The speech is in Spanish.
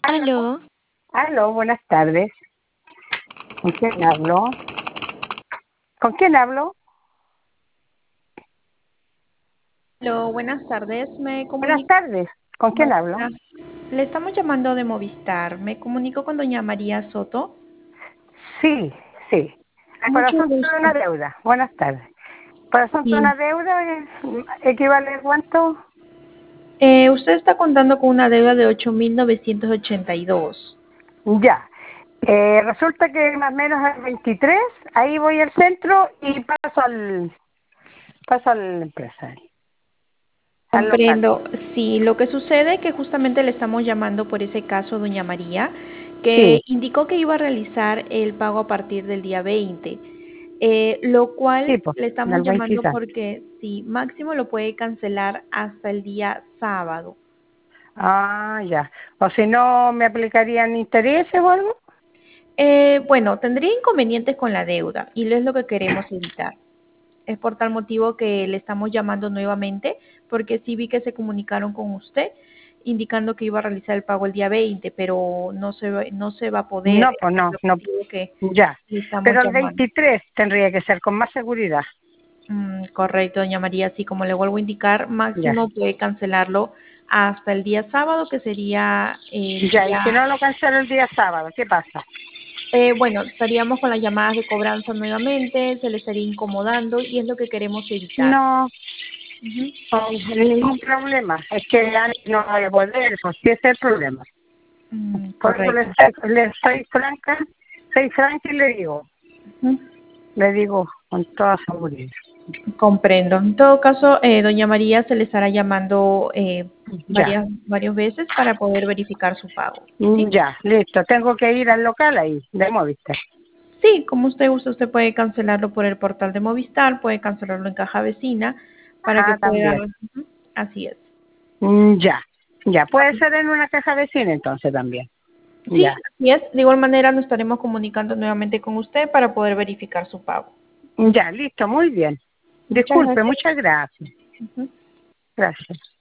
Aló, Aló, buenas tardes. ¿Con quién hablo? ¿Con quién hablo? Hola, buenas tardes. Me Buenas comunico. tardes. ¿Con quién hablo? Le estamos llamando de Movistar. Me comunico con doña María Soto. Sí, sí. Por Mucho asunto de gusto. una deuda. Buenas tardes. Por asunto de Sí. una deuda, ¿equivale a cuánto? Usted está contando con una deuda de 8.982. Ya. Resulta que más o menos al 23, ahí voy al centro y paso a la empresa, al local. Comprendo. Sí, lo que sucede es que justamente le estamos llamando por ese caso, doña María, Sí, que indicó que iba a realizar el pago a partir del día 20, lo cual sí, pues, le estamos del llamando 23. porque si máximo lo puede cancelar hasta el día sábado. Ah, ya. O si no, ¿me aplicarían intereses o algo? Bueno, tendría inconvenientes con la deuda y es lo que queremos evitar. Es por tal motivo que le estamos llamando nuevamente, porque sí vi que se comunicaron con usted indicando que iba a realizar el pago el día 20, pero no se va a poder. No, Es pues por no, el no. motivo que Ya, le estamos pero el llamando. 23 tendría que ser con más seguridad. Correcto, doña María. Así como le vuelvo a indicar, Ya, máximo puede cancelarlo hasta el día sábado, que sería el ya, y si día. no lo cancelo el día sábado, ¿qué pasa? Bueno, estaríamos con las llamadas de cobranza nuevamente, se le estaría incomodando y es lo que queremos evitar. No, Ujú. no, ningún problema. Es que ya no voy a poder, pues sí, ese es el problema. Por eso Correcto. le soy franca y Ujú. le digo con toda seguridad. Comprendo. En todo caso, doña María se le estará llamando Ya, varias veces para poder verificar su pago. ¿Sí? ya, listo. Tengo que ir al local ahí, de Movistar. Sí, como usted gusta, usted puede cancelarlo por el portal de Movistar, puede cancelarlo en caja vecina para que Ah, pueda. también. Ujú. Así es. Ya, ya. Puede ser en una caja vecina entonces también. Sí, Ya. así es. De igual manera nos estaremos comunicando nuevamente con usted para poder verificar su pago. Ya, listo, muy bien. Muchas Disculpe, gracias. muchas gracias. Ujú. Gracias.